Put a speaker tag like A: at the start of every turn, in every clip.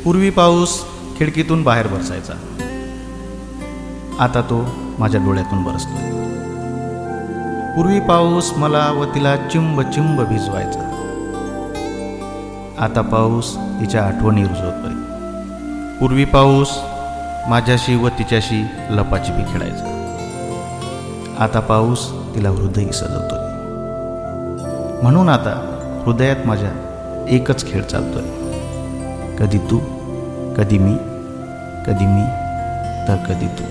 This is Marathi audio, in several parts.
A: पूर्वी पाऊस खिडकीतून बाहेर बरसायचा, आता तो माझ्या डोळ्यातून बरसतोय. पूर्वी पाऊस मला व तिला चिंब चिंब भिजवायचा, आता पाऊस तिच्या आठवणी रुजवतोय. पूर्वी पाऊस माझ्याशी व तिच्याशी लपाछपी खेळायचा, आता पाऊस तिला हृदय सजवतोय. म्हणून आता हृदयात माझ्या एकच खेळ चालतोय, कधी तू, कधी मी, कधी मी तर कधी तू.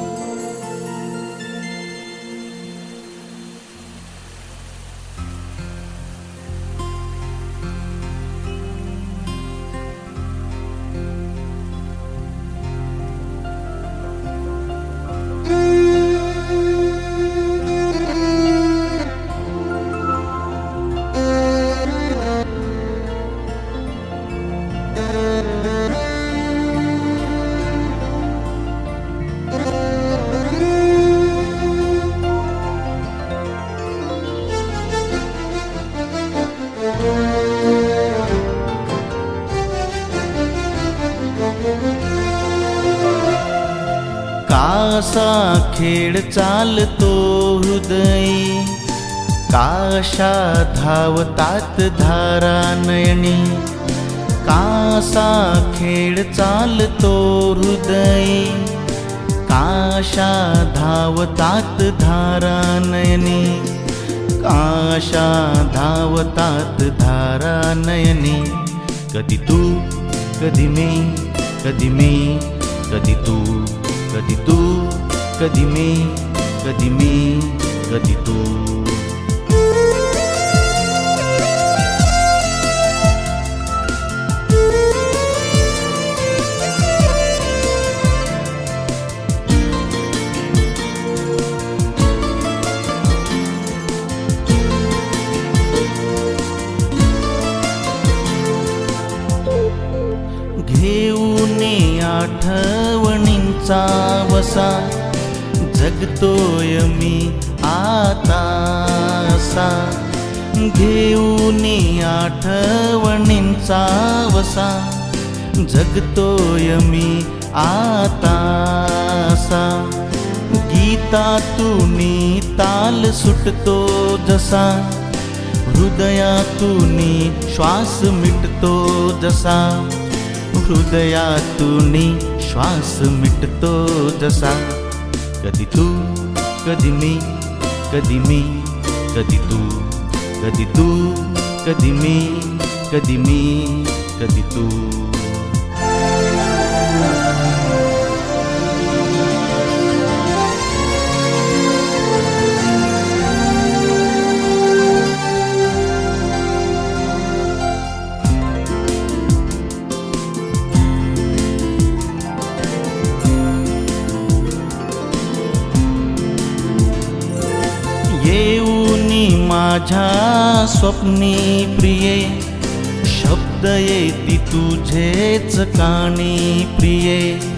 B: कासा खेळ चालतो हृदय, काशा धावतात धारा नयनी. कासा खेळ चालतो हृदय, काशा धावतात धारा नयनी. काशा धावतात धारा नयनी. कधी तू, कधी मी, कधी मी, कधी तू, कधी तू, कधी मी, कधी मी, कधी तू. घेऊन आठवणींचा वसा, जगतोय मी आता असा. घेऊन आठवणींचा वसा, जगतोय मी आता असा. गीतातून ताल सुटतो जसा, हृदयातून श्वास मिटतो जसा. हृदयातून श्वास मिटतो जसा. कधी तू, कधी मी, कधी मी, कधी तू, कधी तू, कधी मी, कधी मी, कधी तू. येऊनी माझ्या स्वप्नी प्रिये, शब्द येती तुझेच कानी प्रिये.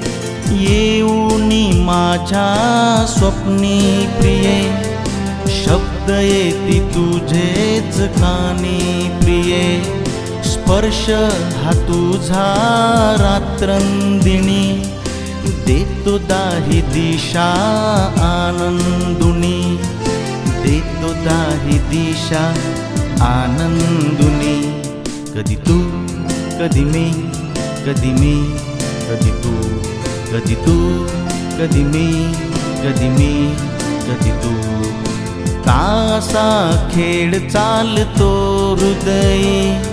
B: येऊनी माझ्या स्वप्नी प्रिये, शब्द येती तुझेच कानी प्रिये. स्पर्श हा तुझा रात्रंदिणी, देतो दाही दिशा आनंदुनी. देतो दाही दिशा आनंदुनी. कधी तू, कधी मी, कधी मी, कधी तू, कधी तू, कधी मी, कधी मी, कधी तू. कासा खेळ चालतो हृदय,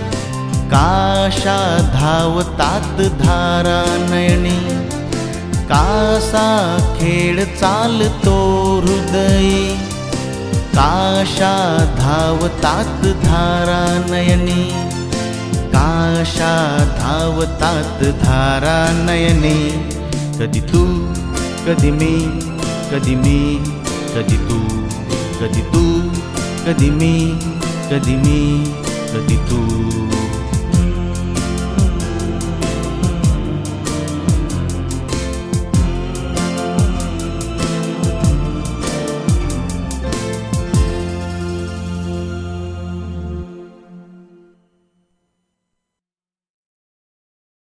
B: काशा धावतात धारा नयनी. कासा खेळ चालतो हृदय, काशा धावतात धारा नयनी. काशा धावतात धारा नयनी. कधी तू, कधी मी, कधी मी, कधी तू, कधी तू, कधी मी, कधी मी, कधी तू.